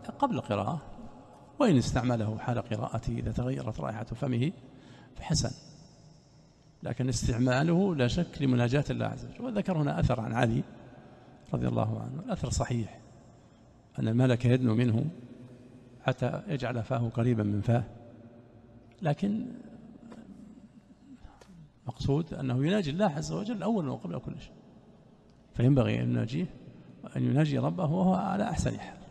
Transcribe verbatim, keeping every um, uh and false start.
قبل القراءة، وإن استعمله حال قراءته إذا تغيرت رائحة فمه فحسن، لكن استعماله لا شك لمناجاة الله عز وجل. وذكر هنا أثر عن علي رضي الله عنه، الأثر صحيح أن الملك يدنو منه حتى يجعل فاه قريبا من فاه، لكن مقصود أنه يناجي الله عز وجل أولا وقبل كل شيء، فينبغي أن يناجيه وأن يناجي ربه وهو على أحسن حال.